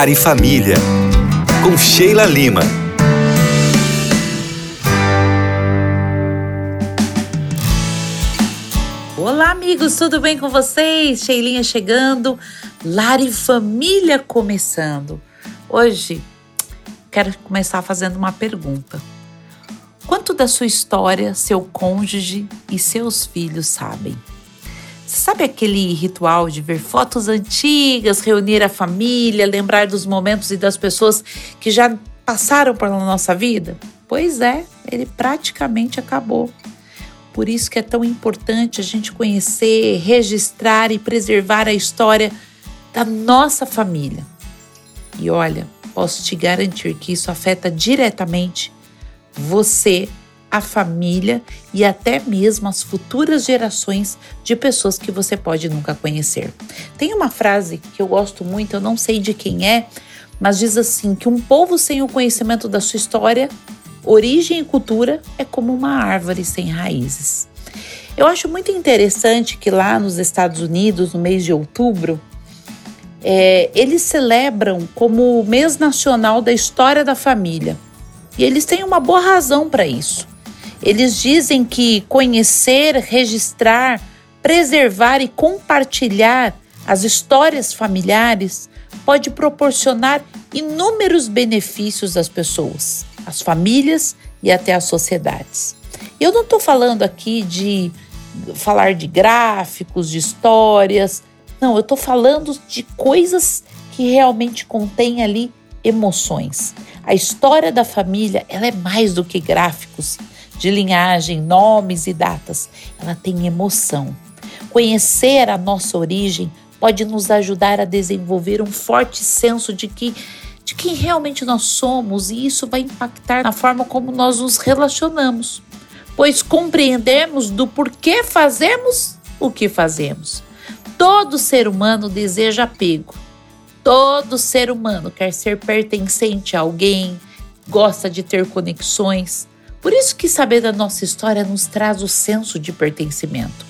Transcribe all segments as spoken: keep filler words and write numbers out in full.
Lar e Família, com Sheila Lima. Olá, amigos, tudo bem com vocês? Sheilinha chegando, Lar e Família começando. Hoje, quero começar fazendo uma pergunta. Quanto da sua história seu cônjuge e seus filhos sabem? Você sabe aquele ritual de ver fotos antigas, reunir a família, lembrar dos momentos e das pessoas que já passaram pela nossa vida? Pois é, ele praticamente acabou. Por isso que é tão importante a gente conhecer, registrar e preservar a história da nossa família. E olha, posso te garantir que isso afeta diretamente você, a família e até mesmo as futuras gerações de pessoas que você pode nunca conhecer. Tem uma frase que eu gosto muito, eu não sei de quem é, mas diz assim, que um povo sem o conhecimento da sua história, origem e cultura é como uma árvore sem raízes. Eu acho muito interessante que lá nos Estados Unidos, no mês de outubro, é, eles celebram como o mês nacional da história da família. E eles têm uma boa razão para isso. Eles dizem que conhecer, registrar, preservar e compartilhar as histórias familiares pode proporcionar inúmeros benefícios às pessoas, às famílias e até às sociedades. Eu não estou falando aqui de falar de gráficos, de histórias. Não, eu estou falando de coisas que realmente contêm ali emoções. A história da família, ela é mais do que gráficos de linhagem, nomes e datas. Ela tem emoção. Conhecer a nossa origem pode nos ajudar a desenvolver um forte senso de que de quem realmente nós somos, e isso vai impactar na forma como nós nos relacionamos, pois compreendemos do porquê fazemos o que fazemos. Todo ser humano deseja apego. Todo ser humano quer ser pertencente a alguém, gosta de ter conexões. Por isso que saber da nossa história nos traz o senso de pertencimento,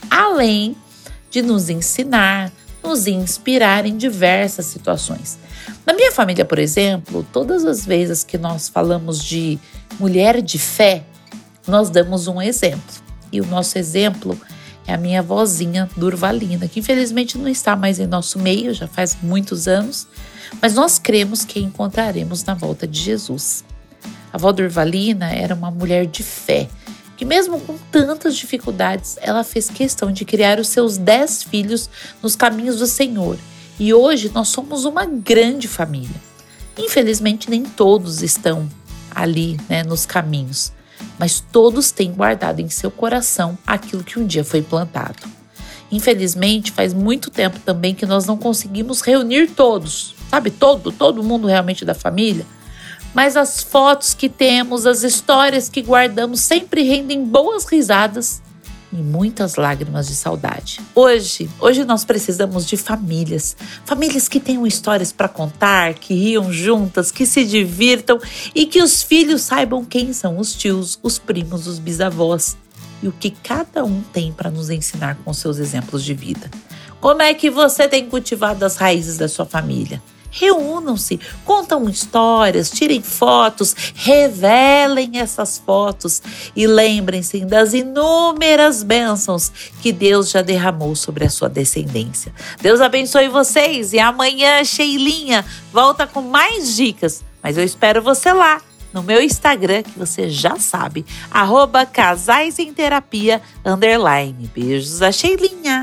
além de nos ensinar, nos inspirar em diversas situações. Na minha família, por exemplo, todas as vezes que nós falamos de mulher de fé, nós damos um exemplo. E o nosso exemplo é a minha vozinha Durvalina, que infelizmente não está mais em nosso meio, já faz muitos anos, mas nós cremos que a encontraremos na volta de Jesus. A avó Durvalina era uma mulher de fé, que mesmo com tantas dificuldades, ela fez questão de criar os seus dez filhos nos caminhos do Senhor. E hoje nós somos uma grande família. Infelizmente nem todos estão ali, né, nos caminhos, mas todos têm guardado em seu coração aquilo que um dia foi plantado. Infelizmente, faz muito tempo também que nós não conseguimos reunir todos, sabe, todo, todo mundo realmente da família, mas as fotos que temos, as histórias que guardamos sempre rendem boas risadas e muitas lágrimas de saudade. Hoje, hoje nós precisamos de famílias, famílias que tenham histórias para contar, que riam juntas, que se divirtam e que os filhos saibam quem são os tios, os primos, os bisavós e o que cada um tem para nos ensinar com seus exemplos de vida. Como é que você tem cultivado as raízes da sua família? Reúnam-se, contam histórias, tirem fotos, revelem essas fotos e lembrem-se das inúmeras bênçãos que Deus já derramou sobre a sua descendência. Deus abençoe vocês e amanhã, Sheilinha volta com mais dicas, mas eu espero você lá no meu Instagram, que você já sabe, arroba casais em terapia, underline. Beijos, a Sheilinha!